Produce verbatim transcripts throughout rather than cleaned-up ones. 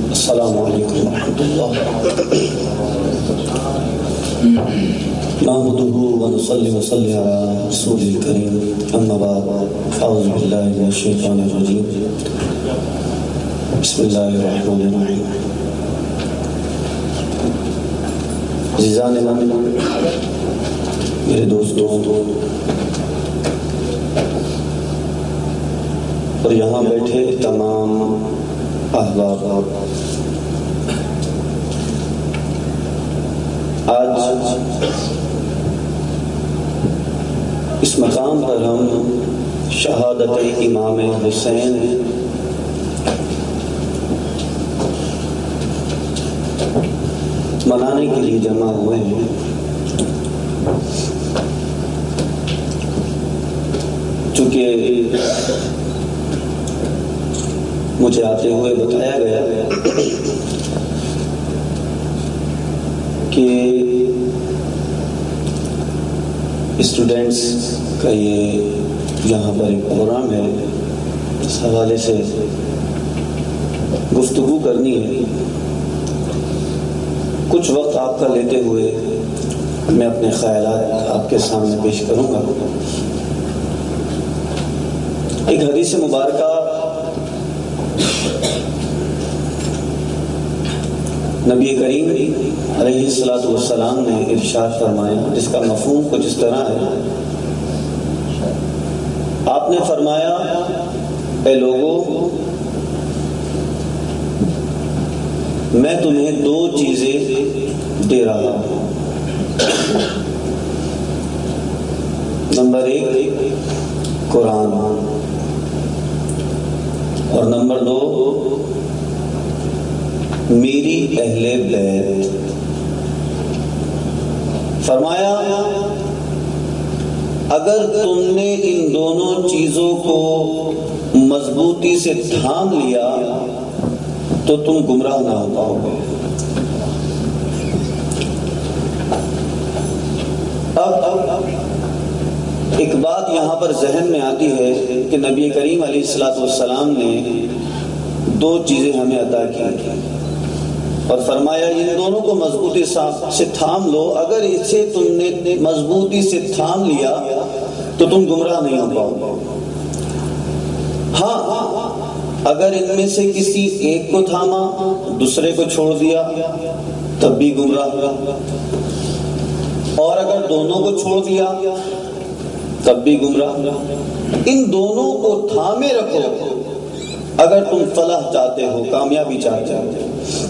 السلام علیکم ورحمۃ اللہ نحمده ونصلي وصلي على رسول الكريم اما بعد اعوذ بالله من الشیطان الرجیم بسم اللہ الرحمن الرحیم عزیزان من، میرے دوستوں اور یہاں بیٹھے تمام احباب، آج اس مقام پر ہم شہادت امام حسین منانے کے لیے جمع ہوئے ہیں۔ چونکہ مجھے آتے ہوئے بتایا گیا کہ اسٹوڈنٹس کا یہ یہاں پر ایک پروگرام ہے، اس حوالے سے گفتگو کرنی ہے۔ کچھ وقت آپ کا لیتے ہوئے میں اپنے خیالات آپ کے سامنے پیش کروں گا۔ ایک حدیث مبارکہ نبی کریم علیہ الصلوۃ والسلام نے ارشاد فرمایا، جس کا مفہوم کچھ اس طرح ہے۔ آپ نے فرمایا، اے لوگو، میں تمہیں دو چیزیں دے رہا ہوں۔ نمبر ایک قرآن، اور نمبر دو میری اہل بیت۔ فرمایا اگر تم نے ان دونوں چیزوں کو مضبوطی سے تھام لیا تو تم گمراہ نہ ہو پاؤ گے۔ اب ایک بات یہاں پر ذہن میں آتی ہے کہ نبی کریم علیہ الصلوۃ والسلام نے دو چیزیں ہمیں عطا کی اور فرمایا ان دونوں کو مضبوطی سے تھام لو، اگر اسے تم نے مضبوطی سے تھام لیا تو تم گمراہ نہیں ہو پاؤ گے۔ ہاں، اگر ان میں سے کسی ایک کو تھاما، دوسرے کو چھوڑ دیا، تب بھی گمراہ ہوا، اور اگر دونوں کو چھوڑ دیا تب بھی گمراہ ہوا۔ ان دونوں کو تھامے رکھو اگر تم فلاح چاہتے ہو، کامیابی چاہتے ہو۔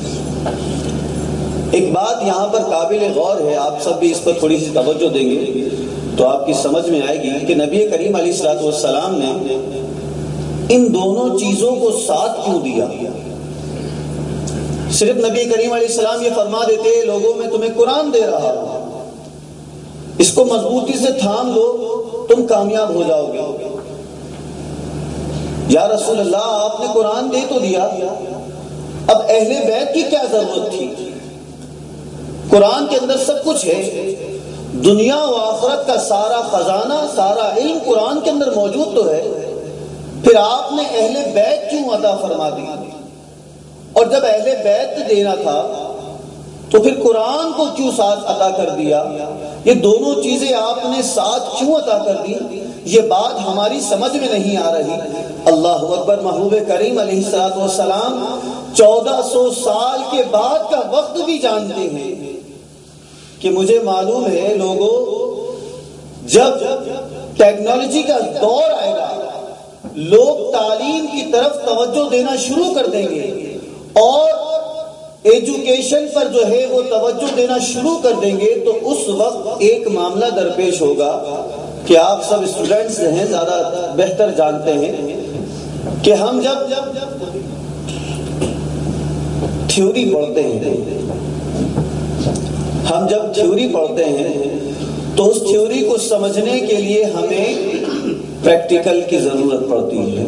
ایک بات یہاں پر قابل غور ہے، آپ سب بھی اس پر تھوڑی سی توجہ دیں گے تو آپ کی سمجھ میں آئے گی کہ نبی کریم علیہ الصلوۃ والسلام نے ان دونوں چیزوں کو ساتھ کیوں دیا۔ صرف نبی کریم علیہ السلام یہ فرما دیتے، لوگوں میں تمہیں قرآن دے رہا ہوں، اس کو مضبوطی سے تھام لو، تم کامیاب ہو جاؤ گے۔ یا رسول اللہ، آپ نے قرآن دے تو دیا، اب اہل بیت کی کیا ضرورت تھی؟ قرآن کے اندر سب کچھ ہے، دنیا و آخرت کا سارا خزانہ، سارا علم قرآن کے اندر موجود تو ہے، پھر آپ نے اہل بیت کیوں عطا فرما دی؟ اور جب اہل بیت دینا تھا تو پھر قرآن کو کیوں ساتھ عطا کر دیا؟ یہ دونوں چیزیں آپ نے ساتھ کیوں عطا کر دی؟ یہ بات ہماری سمجھ میں نہیں آ رہی۔ اللہ اکبر۔ محبوب کریم علیہ الصلوۃ والسلام چودہ سو سال کے بعد کا وقت بھی جانتے ہیں کہ مجھے معلوم ہے لوگوں، جب ٹیکنالوجی کا دور آئے گا، لوگ تعلیم کی طرف توجہ دینا شروع کر دیں گے اور ایجوکیشن پر جو ہے وہ توجہ دینا شروع کر دیں گے، تو اس وقت ایک معاملہ درپیش ہوگا کہ آپ سب اسٹوڈنٹس ہیں، زیادہ بہتر جانتے ہیں کہ ہم جب تھیوری پڑھتے ہیں ہم جب تھیوری پڑھتے ہیں تو اس تھیوری کو سمجھنے کے لیے ہمیں پریکٹیکل کی ضرورت پڑتی ہے۔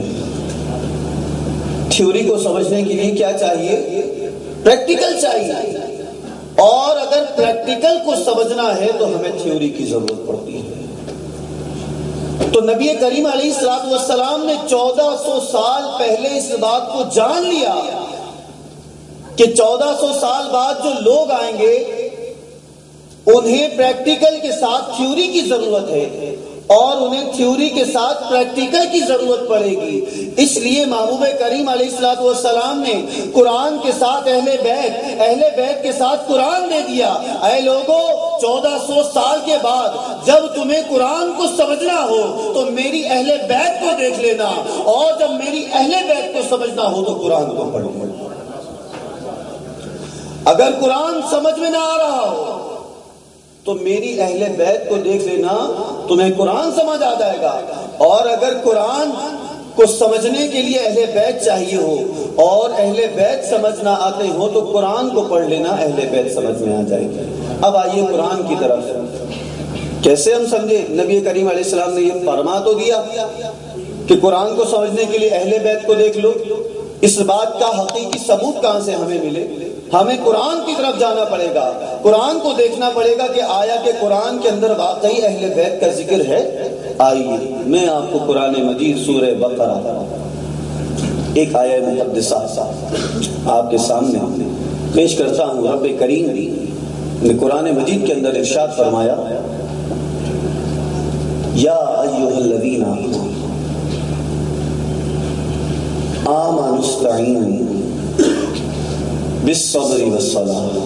تھیوری کو سمجھنے کے لیے کیا چاہیے؟ پریکٹیکل چاہیے، اور اگر پریکٹیکل کو سمجھنا ہے تو ہمیں تھیوری کی ضرورت پڑتی ہے۔ تو نبی کریم علیہ الصلوۃ والسلام نے چودہ سو سال پہلے اس بات کو جان لیا کہ چودہ سو سال بعد جو لوگ آئیں گے انہیں پریکٹیکل کے ساتھ تھیوری کی ضرورت ہے اور انہیں تھیوری کے ساتھ پریکٹیکل کی ضرورت پڑے گی. اس لیے محبوب کریم علیہ الصلوۃ والسلام نے قرآن کے ساتھ اہل بیت اہل بیت کے ساتھ قرآن دے دیا. اے لوگوں، چودہ سو سال کے بعد جب تمہیں قرآن کو سمجھنا ہو تو میری اہل بیت کو دیکھ لینا، اور جب میری اہل بیت کو سمجھنا ہو تو قرآن کو پڑھو. اگر قرآن سمجھ میں نہ آ رہا ہو تو میری اہل بیت کو دیکھ لینا، تمہیں قرآن سمجھ آ جائے گا. اور اگر قرآن کو سمجھنے کے لیے اہل بیت چاہیے ہو اور اہل بیت سمجھ نہ آتے ہو تو قرآن کو پڑھ لینا، اہل بیت سمجھ میں آ جائے گی. اب آئیے قرآن کی طرف. کیسے ہم سمجھے؟ نبی کریم علیہ السلام نے یہ فرما تو دیا کہ قرآن کو سمجھنے کے لیے اہل بیت کو دیکھ لو. اس بات کا حقیقی ثبوت کہاں سے ہمیں ملے؟ ہمیں قرآن کی طرف جانا پڑے گا، قرآن کو دیکھنا پڑے گا کہ آیا کہ قرآن کے اندر واقعی اہل بیت کا ذکر ہے. آئیے میں آپ کو قرآن مجید سورہ بقرہ ایک آیہ مقدسہ آپ کے سامنے پیش کرتا ہوں. رب کریم نے قرآن مجید کے اندر ارشاد فرمایا، یا ایھا الذین آمنوا استعینوا بالصبر والصلاۃ.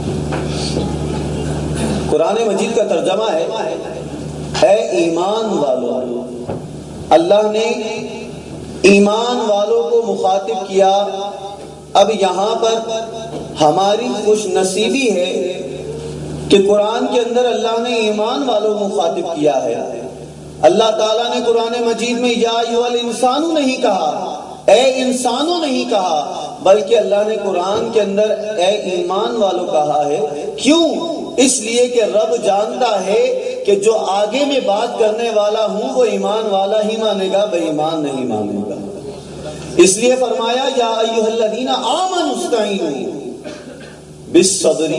قرآن مجید کا ترجمہ ہے اے ایمان والو. اللہ نے ایمان والوں کو مخاطب کیا. اب یہاں پر ہماری خوش نصیبی ہے کہ قرآن کے اندر اللہ نے ایمان والوں کو مخاطب کیا ہے. اللہ تعالیٰ نے قرآن مجید میں یا ایھا الانسان نہیں کہا، اے انسانوں نہیں کہا، بلکہ اللہ نے قرآن کے اندر اے ایمان والوں کہا ہے. کیوں؟ اس لیے کہ رب جانتا ہے کہ جو آگے میں بات کرنے والا ہوں وہ ایمان والا ہی مانے گا، بے ایمان نہیں مانے گا. اس لیے فرمایا یا ایھا الذین آمنوا استعینوا بالصبر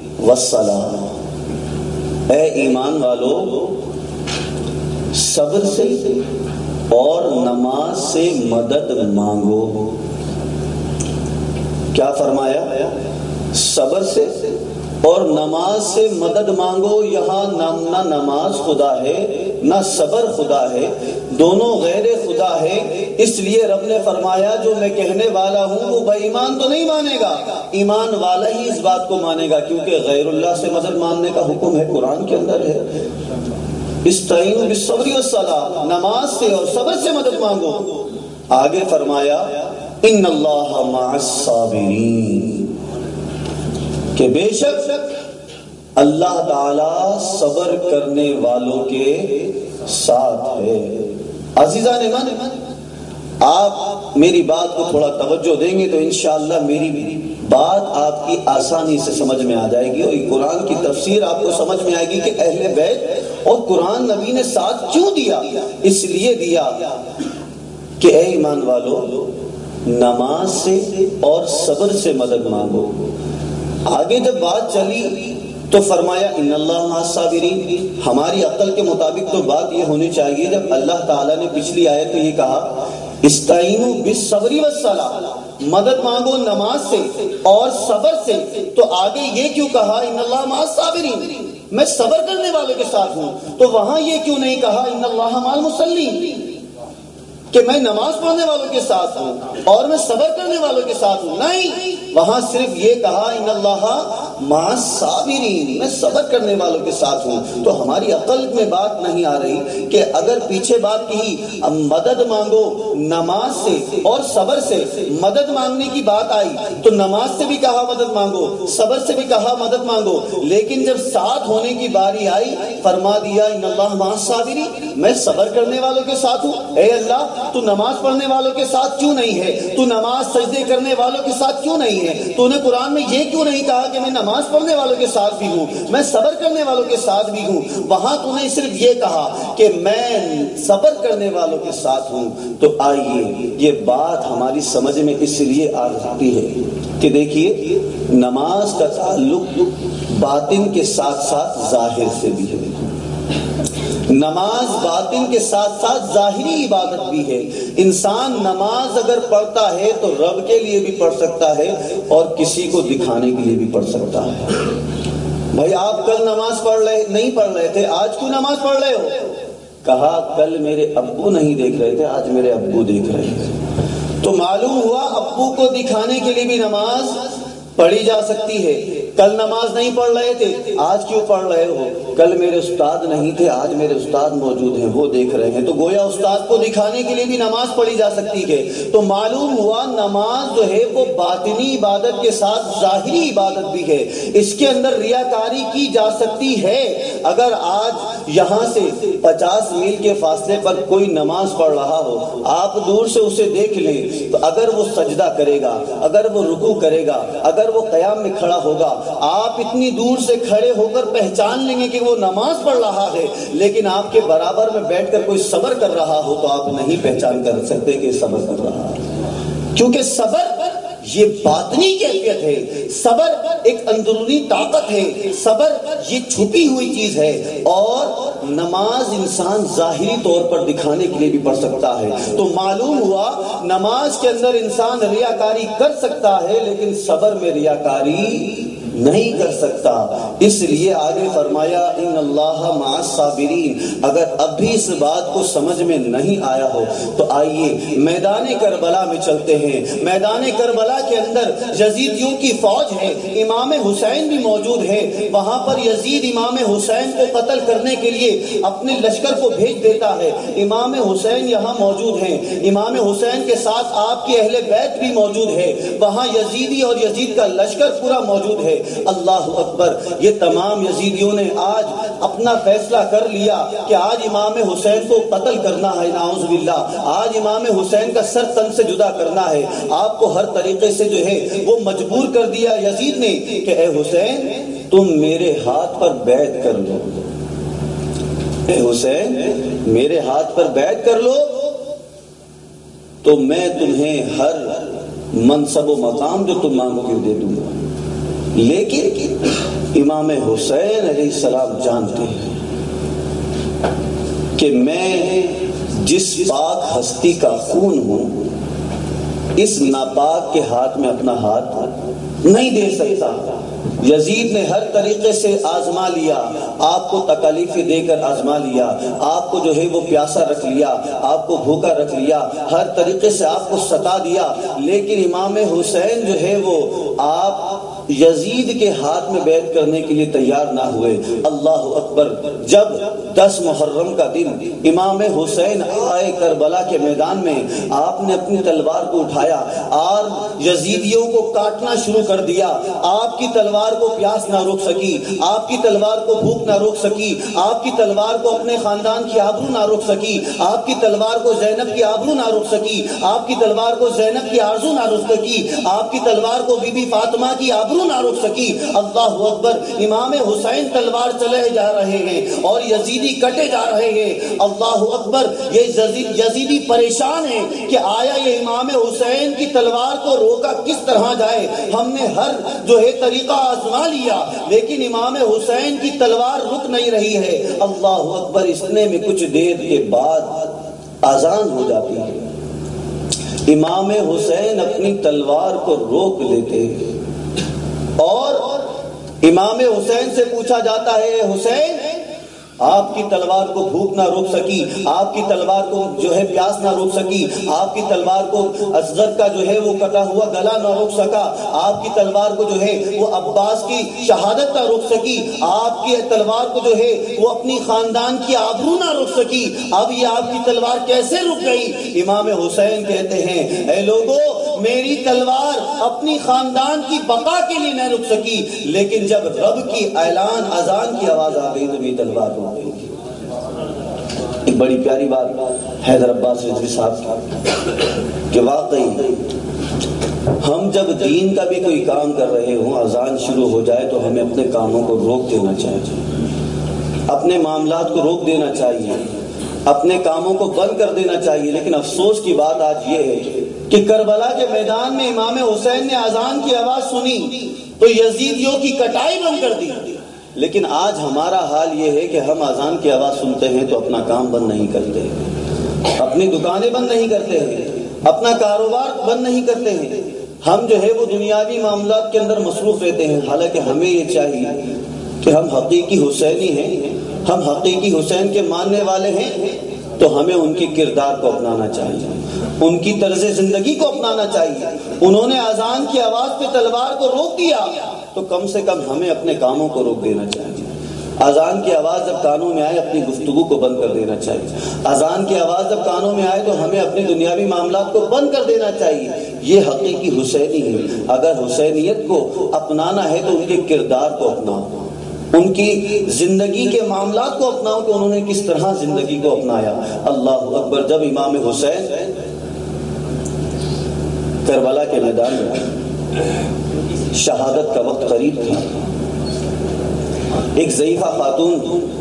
والصلاۃ. اے ایمان والو، صبر سے اور نماز سے مدد مانگو. کیا فرمایا؟ صبر سے اور نماز سے مدد مانگو. یہاں نہ نماز خدا ہے نہ صبر خدا ہے، دونوں غیر خدا ہے. اس لیے رب نے فرمایا جو میں کہنے والا ہوں وہ بے ایمان تو نہیں مانے گا، ایمان والا ہی اس بات کو مانے گا، کیونکہ غیر اللہ سے مدد مانگنے کا حکم ہے قرآن کے اندر ہے. استعینوا بالصبر والصلاۃ، نماز سے اور صبر سے مدد مانگو. آگے فرمایا ان اللہ مع الصابرین، کہ بے شک اللہ تعالی صبر کرنے والوں کے ساتھ ہے. عزیزان ایمان، آپ میری بات کو تھوڑا توجہ دیں گے تو انشاءاللہ میری بات آپ کی آسانی سے سمجھ میں آ جائے گی اور قرآن کی تفسیر آپ کو سمجھ میں آئے گی کہ اہل بیت اور قرآن نبی نے ساتھ کیوں دیا. اس لیے دیا کہ اے ایمان والو، نماز سے اور صبر سے مدد مانگو. آگے جب بات چلی تو فرمایا ان اللہ مع الصابرین. ہماری عقل کے مطابق تو بات یہ ہونی چاہیے، جب اللہ تعالیٰ نے پچھلی آیت تو یہ کہا استعینوا بالصبر والصلاۃ، مدد مانگو نماز سے اور صبر سے، تو آگے یہ کیوں کہا ان اللہ مع الصابرین، میں صبر کرنے والوں کے ساتھ ہوں؟ تو وہاں یہ کیوں نہیں کہا ان اللہ مع المصلین، کہ میں نماز پڑھنے والوں کے ساتھ ہوں اور میں صبر کرنے والوں کے ساتھ ہوں؟ نہیں، وہاں صرف یہ کہا ان اللہ مع الصابرین، میں صبر کرنے والوں کے ساتھ ہوں. تو ہماری عقل میں بات نہیں آ رہی کہ اگر پیچھے بات کہی مدد مانگو نماز سے اور صبر سے، مدد مانگنے کی بات آئی تو نماز سے بھی کہا مدد مانگو، صبر سے بھی کہا مدد مانگو، لیکن جب ساتھ ہونے کی باری آئی فرما دیا ان اللہ مع الصابرین، میں صبر کرنے والوں کے ساتھ ہوں. اے اللہ، تو نماز پڑھنے والوں کے ساتھ کیوں نہیں ہے؟ تو نماز سجدے کرنے والوں کے ساتھ کیوں نہیں ہے؟ تو نے قرآن میں یہ کیوں نہیں کہا کہ میں نماز پڑھنے والوں کے ساتھ بھی ہوں، میں صبر کرنے والوں کے ساتھ بھی ہوں؟ وہاں تو نے صرف یہ کہا کہ میں صبر کرنے والوں کے ساتھ ہوں. تو آئیے یہ بات ہماری سمجھ میں اس لیے آ سکتی ہے کہ دیکھیے نماز کا تعلق باطن کے ساتھ ساتھ ظاہر سے بھی ہے. نماز باطن کے ساتھ ساتھ ظاہری عبادت بھی ہے. انسان نماز اگر پڑھتا ہے تو رب کے لیے بھی پڑھ سکتا ہے اور کسی کو دکھانے کے لیے بھی پڑھ سکتا ہے. بھائی آپ کل نماز پڑھ رہے نہیں پڑھ رہے تھے، آج کیوں نماز پڑھ رہے ہو؟ کہا کل میرے ابو نہیں دیکھ رہے تھے، آج میرے ابو دیکھ رہے تھے. تو معلوم ہوا ابو کو دکھانے کے لیے بھی نماز پڑھی جا سکتی ہے. کل نماز نہیں پڑھ رہے تھے، آج کیوں پڑھ رہے ہو؟ کل میرے استاد نہیں تھے، آج میرے استاد موجود ہیں، وہ دیکھ رہے ہیں. تو گویا استاد کو دکھانے کے لیے بھی نماز پڑھی جا سکتی ہے. تو معلوم ہوا نماز جو ہے وہ باطنی عبادت کے ساتھ ظاہری عبادت بھی ہے. اس کے اندر ریاکاری کی جا سکتی ہے. اگر آج یہاں سے پچاس میل کے فاصلے پر کوئی نماز پڑھ رہا ہو، آپ دور سے اسے دیکھ لیں تو اگر وہ سجدہ کرے گا، اگر وہ رکوع کرے گا، اگر وہ قیام میں کھڑا ہوگا، آپ اتنی دور سے کھڑے ہو کر پہچان لیں گے کہ وہ نماز پڑھ رہا ہے. لیکن آپ کے برابر میں بیٹھ کر کوئی صبر کر رہا ہو تو آپ نہیں پہچان کر سکتے کہ صبر کر رہا ہے، کیونکہ صبر یہ باطنی کیفیت ہے. صبر ایک اندرونی طاقت ہے. صبر یہ چھپی ہوئی چیز ہے. اور نماز انسان ظاہری طور پر دکھانے کے لیے بھی پڑھ سکتا ہے. تو معلوم ہوا نماز کے اندر انسان ریاکاری کر سکتا ہے لیکن صبر میں ریاکاری نہیں کر سکتا. اس لیے آگے فرمایا ان اللہ مع الصابرین. اگر اب بھی اس بات کو سمجھ میں نہیں آیا ہو تو آئیے میدان کربلا میں چلتے ہیں. میدان کربلا کے اندر یزیدیوں کی فوج ہے، امام حسین بھی موجود ہے. وہاں پر یزید امام حسین کو قتل کرنے کے لیے اپنے لشکر کو بھیج دیتا ہے. امام حسین یہاں موجود ہیں، امام حسین کے ساتھ آپ کے اہل بیت بھی موجود ہے. وہاں یزیدی اور یزید کا لشکر پورا موجود ہے. اللہ اکبر. یہ تمام یزیدیوں نے آج اپنا فیصلہ کر لیا کہ آج امام حسین کو قتل کرنا ہے. نعوذ باللہ. آج امام حسین کا سر تن سے جدا کرنا ہے. آپ کو ہر طریقے سے جو ہے وہ مجبور کر دیا یزید نے کہ اے حسین تم میرے ہاتھ پر بیعت کر لو. اے حسین میرے ہاتھ پر بیعت کر لو تو میں تمہیں ہر منصب و مقام جو تم مانگو گے دے دوں گا. لیکن امام حسین علیہ السلام جانتے ہیں کہ میں جس پاک ہستی کا خون ہوں اس ناپاک کے ہاتھ میں اپنا ہاتھ نہیں دے سکتا. یزید نے ہر طریقے سے آزما لیا، آپ کو تکالیفیں دے کر آزما لیا، آپ کو جو ہے وہ پیاسا رکھ لیا، آپ کو بھوکا رکھ لیا، ہر طریقے سے آپ کو ستا دیا. لیکن امام حسین جو ہے وہ آپ یزید کے ہاتھ میں بیعت کرنے کے لیے تیار نہ ہوئے. اللہ اکبر. جب دس محرم کا دن امام حسین آئے کربلا کے میدان میں، آپ نے اپنی تلوار کو اٹھایا اور یزیدیوں کو کاٹنا شروع کر دیا. آپ کی تلوار کو پیاس نہ روک سکی، آپ کی تلوار کو بھوک نہ روک سکی، آپ کی تلوار کو اپنے خاندان کی آبرو نہ روک سکی، آپ کی تلوار کو زینب کی آبرو نہ روک سکی، آپ کی تلوار کو زینب کی آرزو نہ روک سکی، آپ کی تلوار کو بی بی فاطمہ کی آبرو نہ روک سکی. اللہ اکبر. امام حسین تلوار چلے جا رہے ہیں اور یزیدی کٹے جا رہے ہیں. اللہ اکبر. یہ یزیدی پریشان ہیں کہ آیا یہ امام حسین کی تلوار کو روکا کس طرح جائے. ہم نے ہر جو ہے طریقہ آزما لیا لیکن امام حسین کی تلوار رک نہیں رہی ہے. اللہ اکبر. اتنے میں کچھ دیر کے بعد اذان ہو جاتی ہے. امام حسین اپنی تلوار کو روک لیتے اور امام حسین سے پوچھا جاتا ہے حسین آپ کی تلوار کو بھوک نہ روک سکی، آپ کی تلوار کو جو ہے پیاس نہ روک سکی، آپ کی تلوار کو اصغر کا جو ہے وہ کٹا ہوا گلا نہ روک سکا، آپ کی تلوار کو جو ہے وہ عباس کی شہادت نہ روک سکی، آپ کی تلوار کو جو ہے وہ اپنی خاندان کی آبرو نہ روک سکی. اب یہ آپ کی تلوار کیسے رک گئی؟ امام حسین کہتے ہیں اے لوگو میری تلوار اپنی خاندان کی بقا کے لیے نہ رک سکی، لیکن جب رب کی اعلان اذان کی آواز آ گئی تو میری تلوار رک گئی. ایک بڑی پیاری بات حیدر عباس رضوی صاحب کہ واقعی ہم جب دین کا بھی کوئی کام کر رہے ہوں اذان شروع ہو جائے تو ہمیں اپنے کاموں کو روک دینا چاہیے، اپنے معاملات کو روک دینا چاہیے، اپنے کاموں کو بند کر دینا چاہیے. لیکن افسوس کی بات آج یہ ہے کہ کربلا کے میدان میں امام حسین نے اذان کی آواز سنی تو یزیدیوں کی کٹائی بند کر دی. لیکن آج ہمارا حال یہ ہے کہ ہم اذان کی آواز سنتے ہیں تو اپنا کام بند نہیں کرتے ہیں، اپنی دکانیں بند نہیں کرتے ہیں، اپنا کاروبار بند نہیں کرتے ہیں، ہم جو ہے وہ دنیاوی معاملات کے اندر مصروف رہتے ہیں۔ حالانکہ ہمیں یہ چاہیے کہ ہم حقیقی حسینی ہیں، ہم حقیقی حسین کے ماننے والے ہیں، تو ہمیں ان کے کردار کو اپنانا چاہیے، ان کی طرز زندگی کو اپنانا چاہیے۔ انہوں نے اذان کی آواز پہ تلوار کو روک دیا تو کم سے کم ہمیں اپنے کاموں کو روک دینا چاہیے۔ اذان کی آواز جب کانوں میں آئے اپنی گفتگو کو بند کر دینا چاہیے، اذان کی آواز جب کانوں میں آئے تو ہمیں اپنی دنیاوی معاملات کو بند کر دینا چاہیے۔ یہ حقیقی حسینی ہے۔ اگر حسینیت کو اپنانا ہے تو ان کے کردار کو اپناؤ، ان کی زندگی کے معاملات کو اپناؤ کہ انہوں نے کس طرح زندگی کو اپنایا۔ اللہ اکبر۔ جب امام حسین کربلا کے میدان میں شہادت کا وقت قریب تھا، ایک ضعیفہ خاتون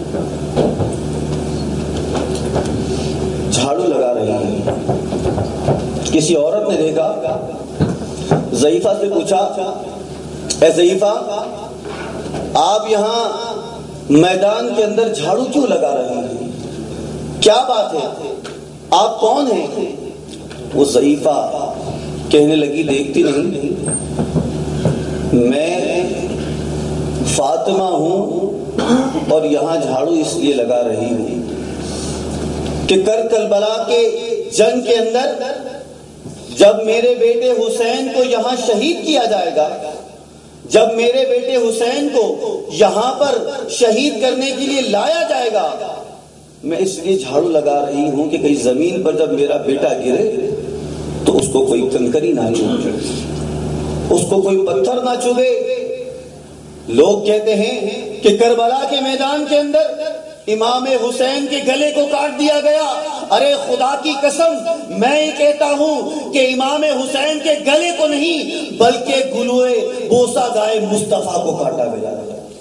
جھاڑو لگا رہی ہے۔ کسی عورت نے دیکھا، ضعیفہ سے پوچھا، اے ضعیفہ، آپ یہاں میدان کے اندر جھاڑو کیوں لگا رہے ہیں؟ کیا بات ہے؟ آپ کون ہیں؟ وہ ضعیفہ کہنے لگی، دیکھتی نہیں، میں فاطمہ ہوں اور یہاں جھاڑو اس لیے لگا رہی ہوں کہ کر کربلا کے جنگ کے اندر جب میرے بیٹے حسین کو یہاں شہید کیا جائے گا، جب میرے بیٹے حسین کو یہاں پر شہید کرنے کے لیے لایا جائے گا، میں اس لیے جھاڑو لگا رہی ہوں کہ کہیں زمین پر جب میرا بیٹا گرے تو اس کو کوئی کنکری نہ چوبے، اس کو کوئی پتھر نہ چوبے۔ لوگ کہتے ہیں کہ کربلا کے میدان کے اندر امام حسین کے گلے کو کاٹ دیا گیا۔ ارے خدا کی قسم، میں یہ کہتا ہوں کہ امام حسین کے گلے کو نہیں بلکہ گلوئے بوسہ گائے مصطفیٰ کو کاٹا گیا۔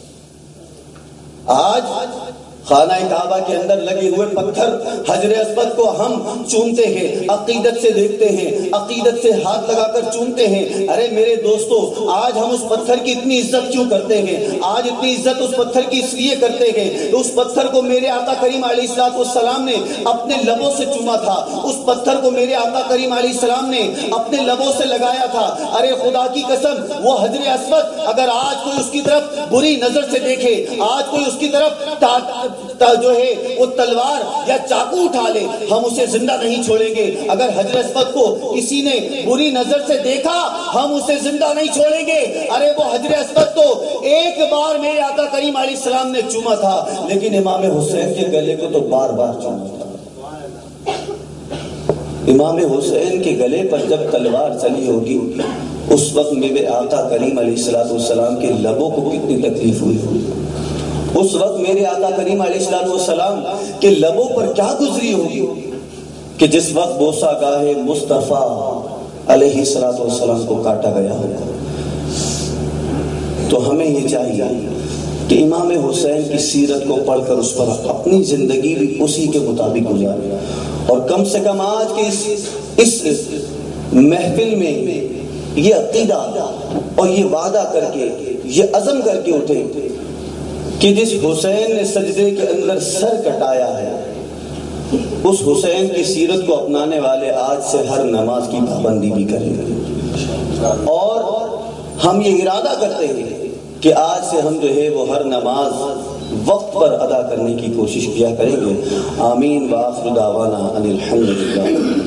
آج خانہ کعبہ کے اندر لگے ہوئے پتھر حجر اسود کو ہم چومتے ہیں، عقیدت سے دیکھتے ہیں، عقیدت سے ہاتھ لگا کر چومتے ہیں۔ ارے میرے دوستو، آج ہم اس پتھر کی اتنی عزت کیوں کرتے ہیں؟ آج اتنی عزت اس پتھر کی اس لیے کرتے ہیں، اس پتھر کو میرے آقا کریم علیہ الصلوۃ والسلام نے اپنے لبوں سے چوما تھا، اس پتھر کو میرے آقا کریم علیہ السلام نے اپنے لبوں سے لگایا تھا۔ ارے خدا کی قسم، وہ حجر اسود اگر آج کوئی اس کی طرف بری نظر سے دیکھے، آج کوئی اس کی طرف جو ہے وہ تلوار یا چاقو اٹھا لے، ہم اسے زندہ نہیں چھوڑیں گے۔ اگر حجر اسود کو کسی نے بری نظر سے دیکھا، ہم اسے زندہ نہیں چھوڑیں گے۔ ارے وہ حجر اسود تو ایک بار میرے آقا کریم علیہ السلام نے چوما تھا، لیکن امام حسین کے گلے کو تو بار بار چوما تھا۔ امام حسین کے گلے پر جب تلوار چلی ہوگی، اس وقت میرے آقا کریم علیہ السلام کے لبوں کو کتنی تکلیف ہوئی ہوگی، اس وقت میرے آقا کریم علیہ السلام کے لبوں پر کیا گزری ہوگی کہ جس وقت بوسہ گاہے مصطفیٰ علیہ السلام کو کاٹا گیا ہوگا۔ تو ہمیں یہ چاہیے کہ امام حسین کی سیرت کو پڑھ کر اس پر اپنی زندگی بھی اسی کے مطابق گزارے، اور کم سے کم آج کے اس اس محفل میں یہ عقیدہ اور یہ وعدہ کر کے، یہ عزم کر کے اٹھے کہ جس حسین نے سجدے کے اندر سر کٹایا ہے، اس حسین کی سیرت کو اپنانے والے آج سے ہر نماز کی پابندی بھی کریں گے، اور ہم یہ ارادہ کرتے ہیں کہ آج سے ہم جو ہے وہ ہر نماز وقت پر ادا کرنے کی کوشش کیا کریں گے۔ آمین۔ وآخر دعوانا ان الحمدللہ۔